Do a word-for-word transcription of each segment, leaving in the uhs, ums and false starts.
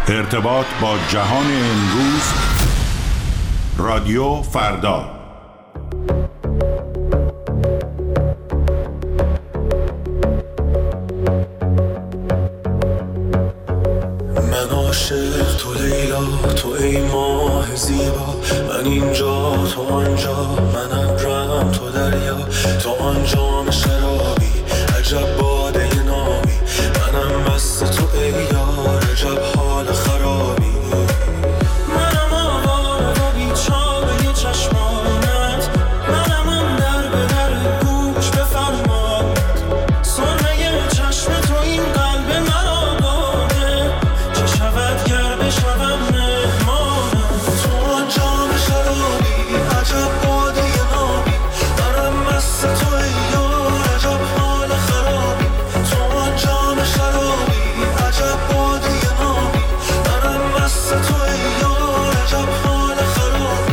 ارتباط با جهان امروز، رادیو فردا. من عاشق تو لیلا، تو ای ماه زیبا، من اینجا تو آنجا، من ابرم تو دریا، تو آنجام شرابی، عجب باده نامی، منم مست تو ای یار، عجب حال خرابی. منم آواره و بیچاره چشمانت، منم اون در به در گوش بفرماد، سرمه چشم تو این قلب مرا باده، چه شود گر بشوم مهمانم. تو آنجام شرابی، عجب باده نامی، منم مست تو ای یار، عجب حال خرابی. تو آنجام شرابی، عجب باده نامی، منم مست تو ای یار، عجب حال خرابی.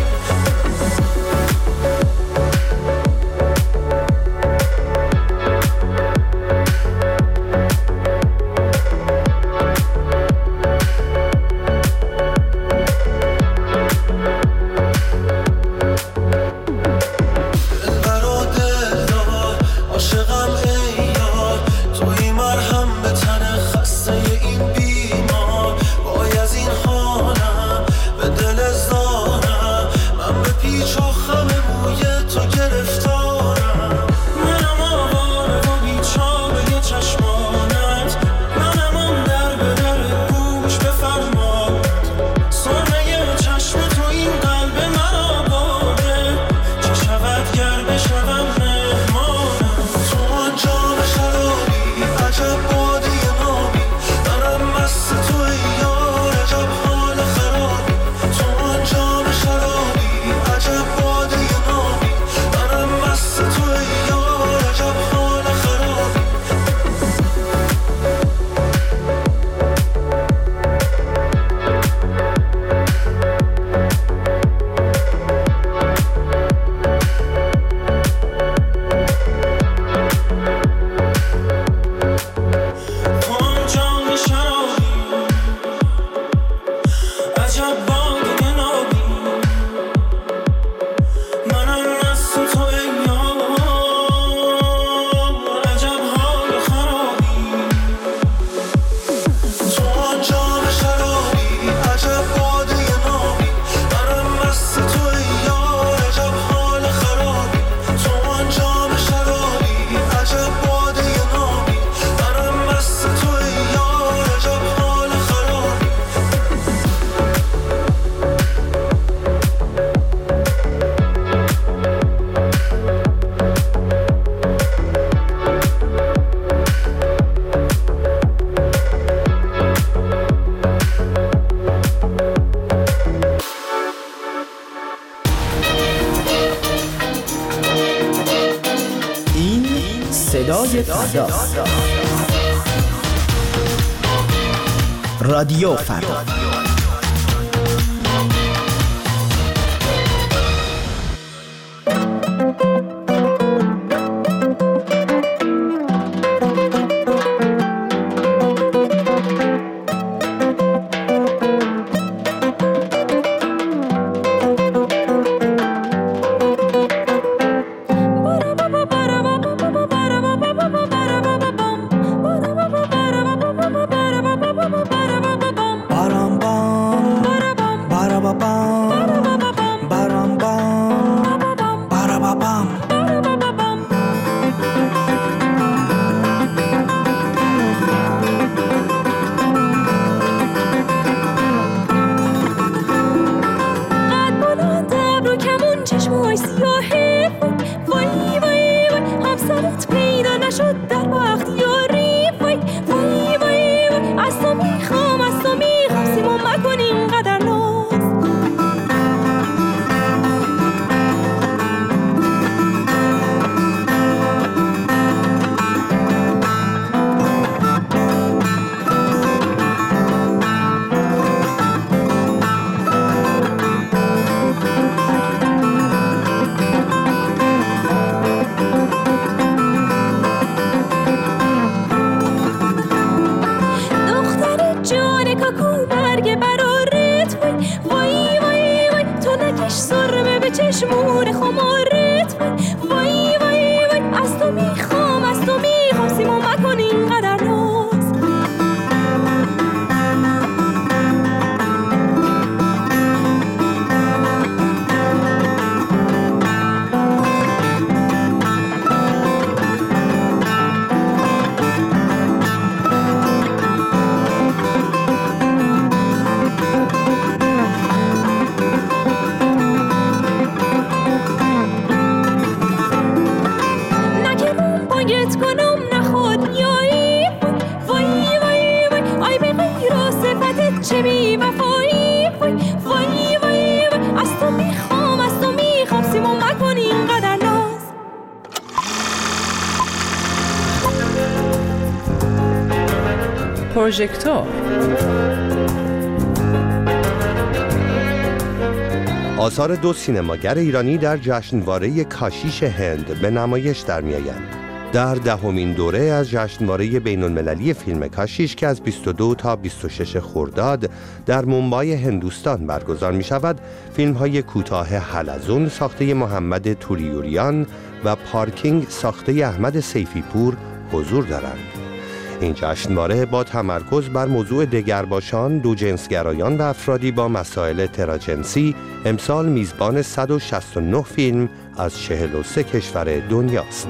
دلبر و دلدار، عاشقم ای یار، توی مرهم به تن خسته این بیمار. وای از این حالم به دل زارم، من به پیچ و خم موی تو گرفتارم. منم آواره و بیچاره چشمانت، منم اون در به در گوش بفرماد، سرمه چشم تو این قلب مرا باده، چه شود گر بشوم مهمانم. تو آنجام شرابی، عجب باده نامی، منم مست تو ای یار، عجب حال خرابی. تو آنجام شرابی، عجب باده نامی، منم مست تو ای یار، عجب حال خرابی. تو آنجام شرابی، عجب باده نامی، منم مست تو ای یار، عجب حال خرابی. تو آنجام شرابی، عجب باده نامی، منم مست تو ای یار، عجب حال خرابی. تو آنجام شرابی، عجب باده نامی، منم مست تو ای یار، عجب حال خرابی. این صدای فردا، رادیو فردا. Baram bam, barababam, baram bam, barababam. قد بلند ابرو کمون چشمای سیاهه، وای وای وای وای همسرت پیدا نشد در بختیاری، وای وای وای وای از تو میخوام، از تو میخوام، سیمون مکن اینقدر ناز. سرمه به چشمون خمارت. وای وای وای از تو میخوام از تو میخوام سیما مکن اینقدر ناز. چه بی وفایی. وای وای وای از تو میخوام از تو میخوام سیما مکن اینقدر ناز. پروژکتور آثار دو سینماگر ایرانی در جشنواره کاشیش هند به نمایش در می‌آیند. در دهمین دوره از جشنواره بین‌المللی فیلم کاشیش که از بیست و دو تا بیست و شش خرداد در مومبای هندوستان برگزار می شود، فیلم های کوتاه حلزون ساخته محمد توریوریان و پارکینگ ساخته احمد سیفی پور حضور دارند. این جشنواره با تمرکز بر موضوع دگرباشان، دوجنسگرایان و افرادی با مسائل تراجنسی امسال میزبان صد و شصت و نه فیلم از چهل و سه کشور دنیاست.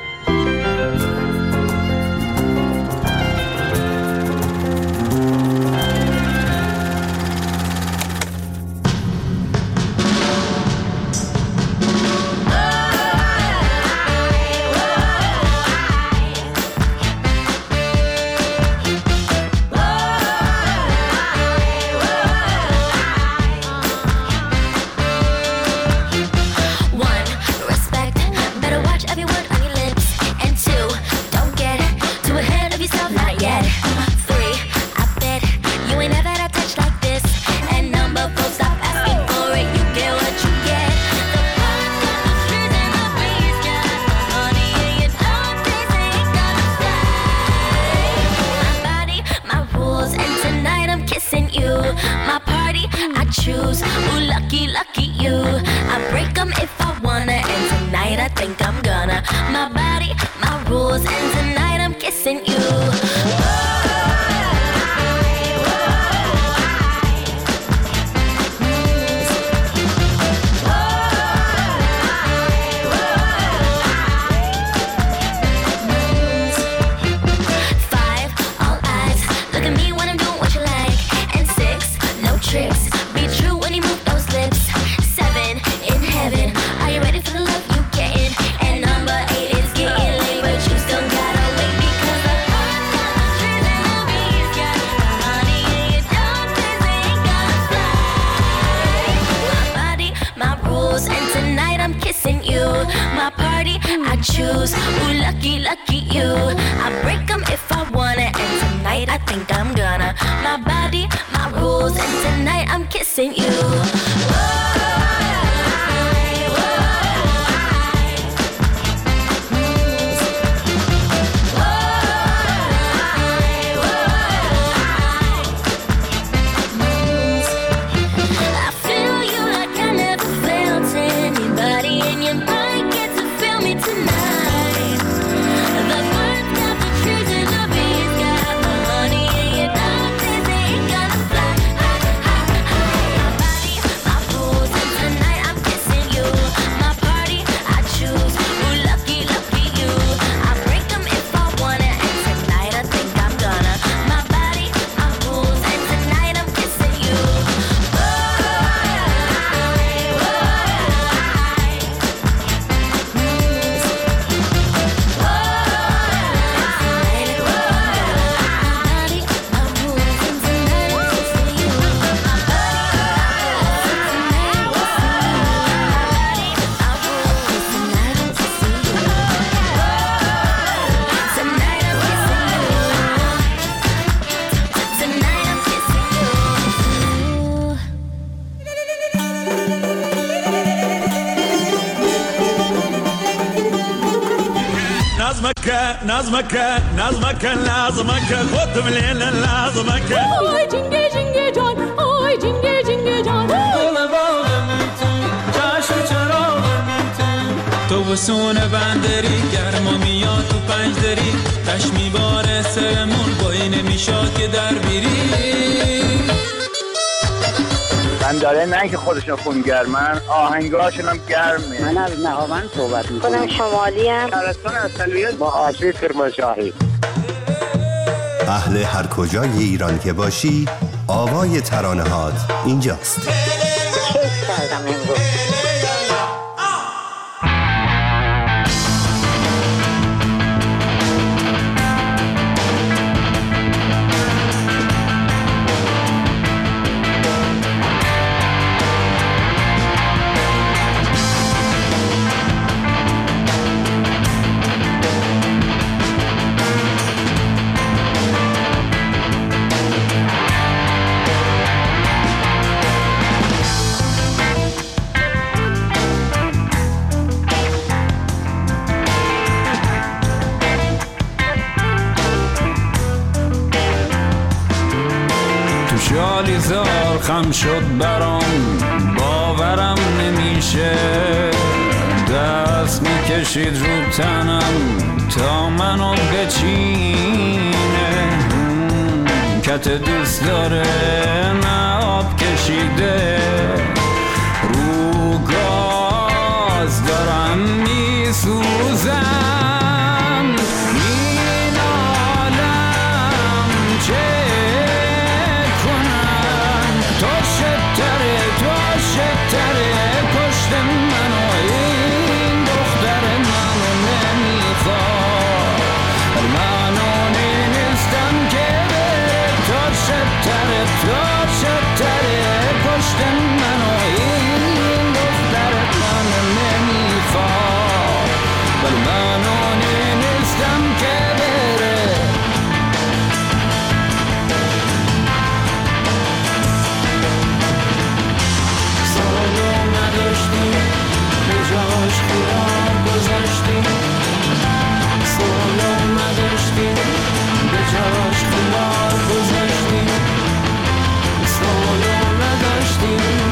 نظمك نظمك لازمك خد من الليل لازمك آی جنگه جنگه جان آی جنگه جنگه جان تابستون بندری گرما میاد تو پنج دری تش میباره سرمون بایی نمیشاد که در بیری من داره نه که خودشون خونگرمن آهنگاشون هم گرمه. من از نهاوند صحبت میکنم. خودم شمالی ام. شهرستان اصلیت با آسیب کرمانشاهی. اهل هر کجای ایران که باشی آوای ترانه‌هات اینجاست. کیف کردم امروز. شالیزار خم شد برام باورم نمیشه دست میکشید رو تنم تا منو بچینه کت دوست داره نه آب کشیده رو گاز دارم میسوزم این عالم چه تره کشت منو این دختر منو نمیخواد منو نیستم که بره تا شتره تا شتره کشت منو این دختر منو نمیخواد ولی منو نیستم که بره جاش خیار گذاشتیم سولو نداشتیم به جاش خیار گذاشتیم سولو نداشتیم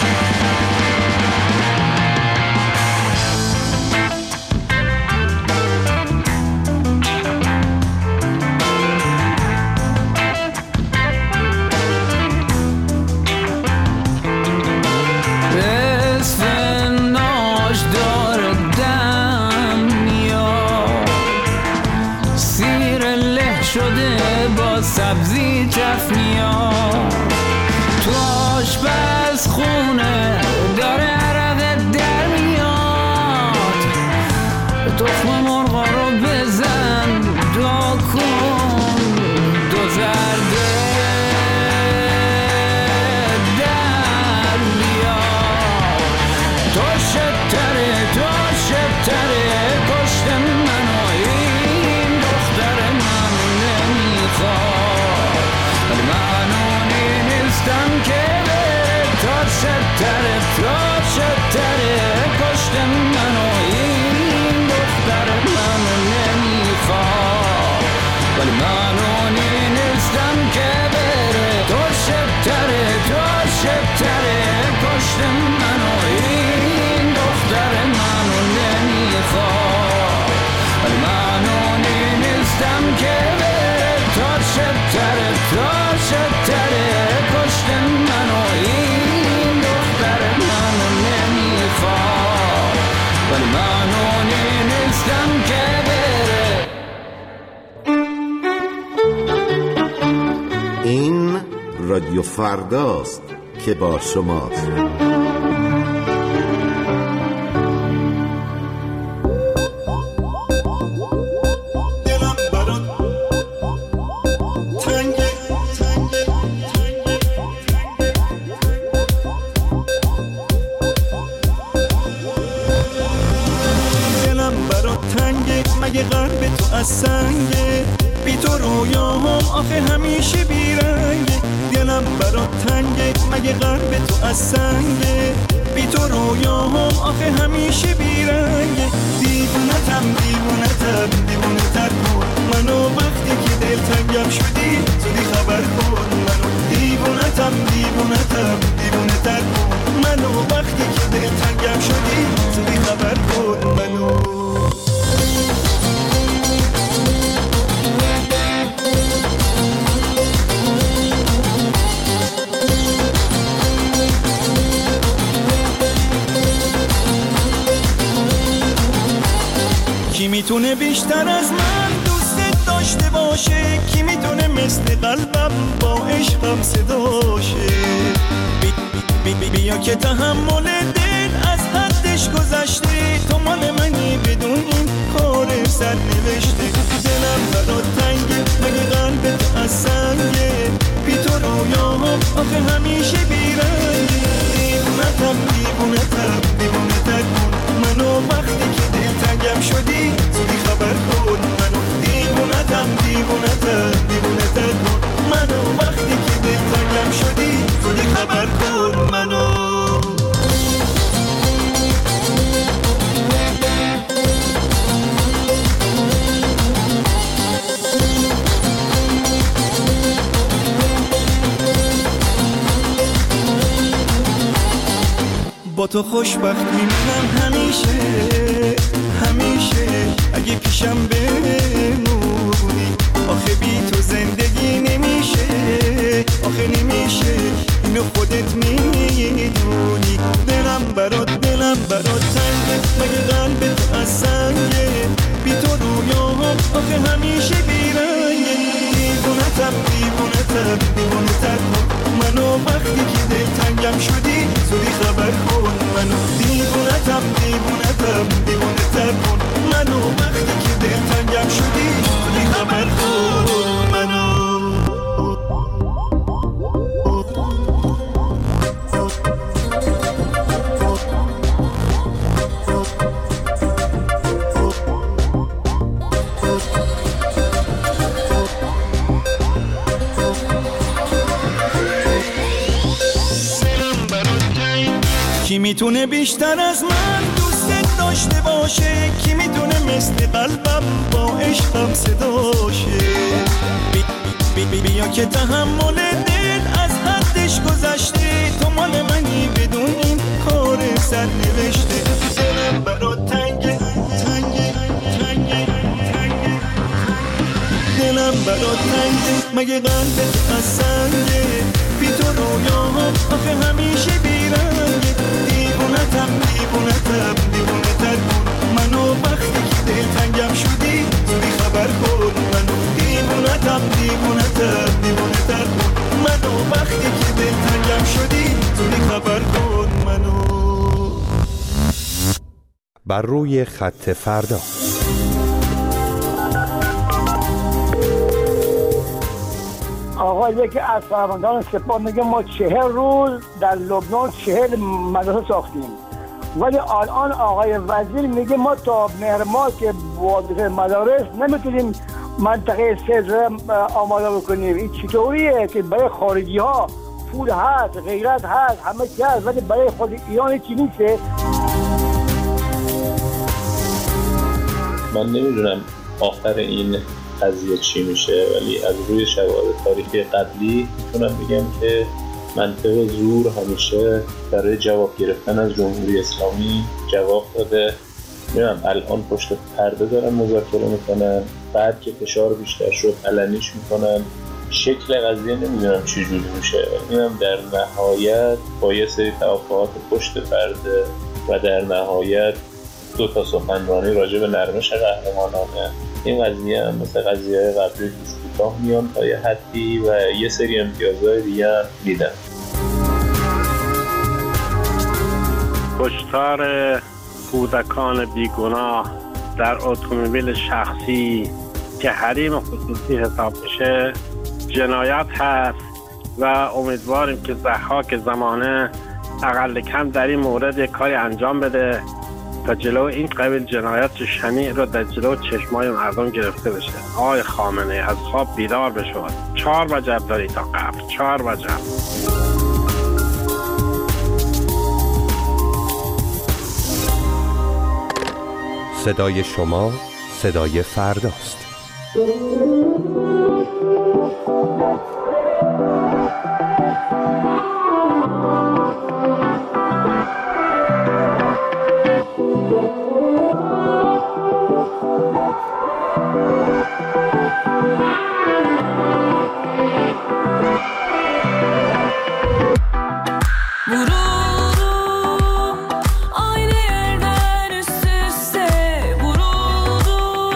شده با سبزی تف میاد تو آشپز خونه داره عرقت در میاد تخم مرغا رو بزن دو کن دو زرده در بیاد تو شتره تو شتره کشت منو این دختر منو ولی منو نیستم که بره تا شتره تا شتره کشت منو این دختر منو نمیخواد ولی منو نیستم که بره تا شتره تا شتره کشت منو این دختر منو نمیخواد ولی منو نیستم که بره تا شتره تا شتره کشت منو این دختر منو نمیخواد ولی منو نیستم که بره. این رادیو فرداست که با شماست. مگه قلب تو از سنگه بی تو رویاهم آخه همیشه بیرنگه دلم برات تنگه مگه قلب تو از سنگه بی تو رویاهم آخه همیشه بیرنگه دیوونتم دیوونتم دیوونه تر کن منو وقتی که دلتنگم شدی زودی خبر کن منو دیوونتم دیوونتم دیوونه تر کن منو وقتی که دلتنگم شدی زودی خبر کن منو میتونه بیشتر از من دوست داشته باشه؟ کی میتونه مثل قلبم با عشقم صداشه؟ بی بی بی بیا که تحمل دل از حدش گذشته، تو مال منی بدون این کار سر نوشته. دلم برات تنگه مگه قلبت از سنگه، بی تو رویاهم آخه همیشه بیرنگه. دیوونتم دیوونتم دیوونتر کن منو، وقتی که دلتنگم شدی زودی خبر کن منو. دیوونتم دیوونتم دیوونتر کن منو، وقتی که دلتنگم شدی زودی خبر کن منو. با تو خوشبخت میمونم همیشه همیشه، اگه پیشم بمونی. آخه بی تو زندگی نمیشه آخه نمیشه، اینو خودت میدونی. دلم برات دلم برات تنگه مگه قلبت از سنگه، بی تو رویاهم آخه همیشه بیرنگه. دیوونتم دیوونتم دیوونتر کن منو، وقتی که دلتنگم شدی زودی خبر کن منو. دیوونتم دیوونتم دیوونتر کن منو، وقتی که دلتنگم شدی زودی خبر کن منو. کی میتونه بیشتر از من دوست داشته باشه؟ کی میتونه مثل قلبم با عشقم صداشه؟ بی بی بی بیا که تحمل دل از حدش گذشته، تو مال منی بدون این کار سر نوشته. دلم برات تنگه تنگه تنگه تنگه، دلم برات تنگه مگه قلبت از سنگه، بی تو رویاهم آخه همیشه بیرنگه. دیوونتم دیوونتم دیوونتر کن منو، وقتی که دلتنگم شدی زودی خبر کن منو. دیوونتم دیوونتم دیوونتر کن منو، وقتی که دلتنگم شدی زودی خبر کن منو. بر روی خط فردا. آقا یکی از فرماندهان سپاه میگه ما چهل روز در لبنان چهل مدرسه ساختیم، ولی الان آقای وزیر میگه ما تا مهر ماه که واردات مدارس نمیتونیم منطقه سه آماده بکنیم. این چطوریه که برای خارجی ها پول هست، غیرت هست، همه چی هست، ولی برای خود ایران چی نیسته؟ من نمیدونم آخر این قضیه چی میشه، ولی از روی شواهد تاریخی قبلی میتونم بگم که منطق زور همیشه برای جواب گرفتن از جمهوری اسلامی جواب داده. میدونم الان پشت پرده دارن مذاکره میکنن، بعد که فشار بیشتر شد علنیش میکنن. شکل قضیه نمیدونم چی جوری میشه، میدونم در نهایت با یه سری توافقات پشت پرده و در نهایت دو تا سخنرانی راجع به نرمش قهرمانانه این قضیه هم مثل قضیه قبلی دوست کوتاه میان تا یه حدی و یه سری امتیازهای دیگه هم میدن. کشتار کودکان بیگناه در اتومبیل شخصی که حریم خصوصی حساب میشه جنایت هست و امیدواریم که ضحاک زمانه اقل کم در این مورد یک کاری انجام بده تا جلو این قبیل جنایت شنیع رو در جلو چشمای مردم گرفته بشه. آقای خامنه‌ای از خواب بیدار بشو. چهار وجب داری تا قبر، چهار وجب. صدای شما صدای فرداست. Vuruldum aynı yerden üst üste, vuruldum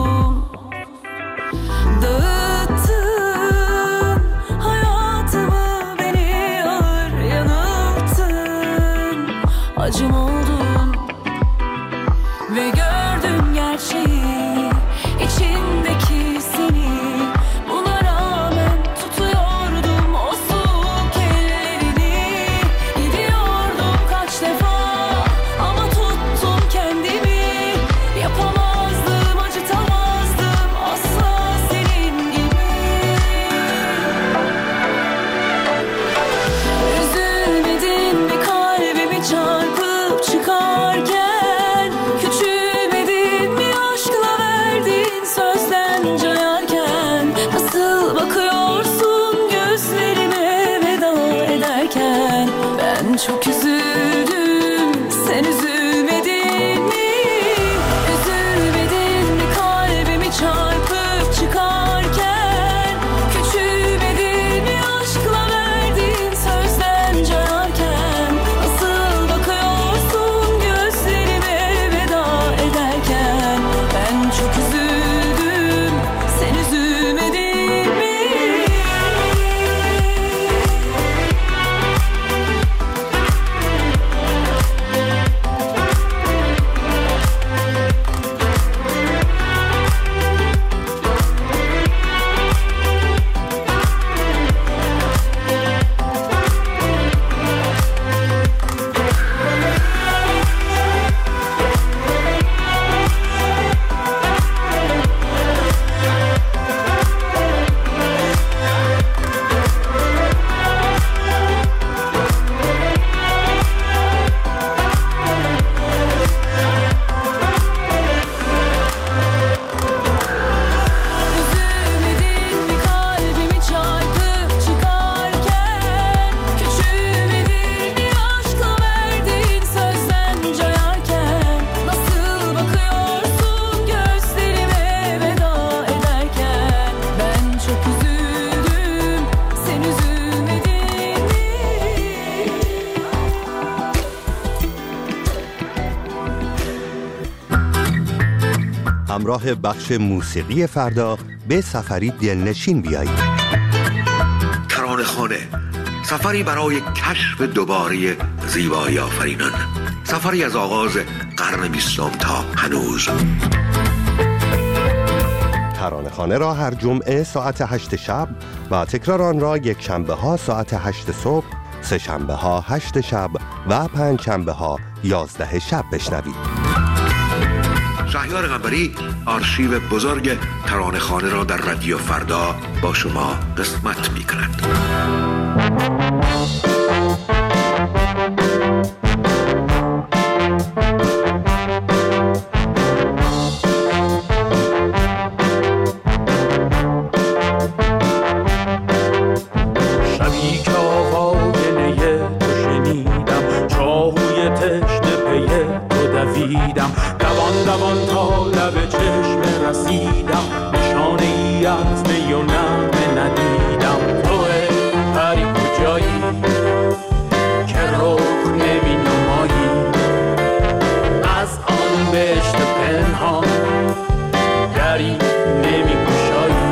Dağıttın hayatımı, beni ağır yanılttın. Acım oldun ve gördüm gerçeği, içindeki seni. Buna rağmen tutuyordum o soğuk ellerini. Gidiyordum kaç defa ama tuttum kendimi. Yapamazdım, acıtamazdım asla senin gibi. Üzülmedin mi kalbimi çarpıp çıkarken? Küçülmedin mi aşkla verdiğin sözden cayarken? Nasıl bakıyorsun gözlerime veda ederken? Ben çok üzüldüm, sen üzülmedin mi? Üzülmedin mi kalbimi çarpıp çıkarken? Küçülmedin mi aşkla verdiğin sözden cayarken? Nasıl bakıyorsun gözlerime veda ederken? Ben çok üzüldüm, sen üzülmedin mi? Üzülmedin mi kalbimi çarpıp çıkarken? Küçülmedin mi aşkla verdiğin sözden cayarken? Nasıl bakıyorsun gözlerime veda ederken? Ben çok üzüldüm, sen üzülmedin mi? همراه بخش موسیقی فردا به سفری دلنشین بیایید. ترانه خانه، سفری برای کشف دوباره زیبایی آفرینان، سفری از آغاز قرن بیستم تا هنوز. ترانه خانه را هر جمعه ساعت هشت شب و تکرار آن را یک شنبه ها ساعت هشت صبح، سه شنبه ها هشت شب و پنج شنبه ها یازده شب بشنوید. شهریار قنبری آرشیو بزرگ ترانه خانه را در رادیو فردا با شما قسمت می کند. شبی که آواینه تو شنیدم، چاهوی تشنه پی تو دویدم، دوان دوان تا لب چشم رسیدم، نشانه ای از می و نغمه ندیدم. توه پری کجایی که رخ نمی نمایی، از آن بهشت پنهان دری نمی گشایی.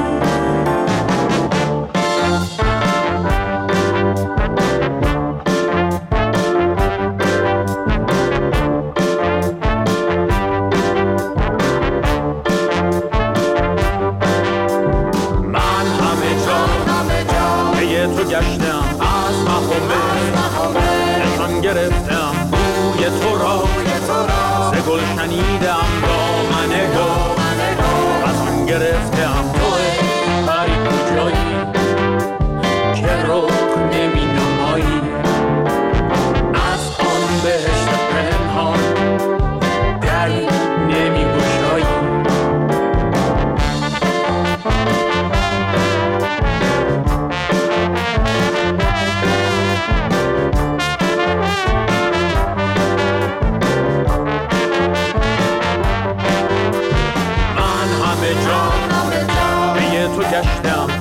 گشتم از مخمه نشان گرفتم بوی تو را، ز گل شنیدم دامن گل، از آن گرفتم توی پری کجایی که رخ نمی نمایی، از آن بهشت پنهان دری نمی گشایی. تو گشتم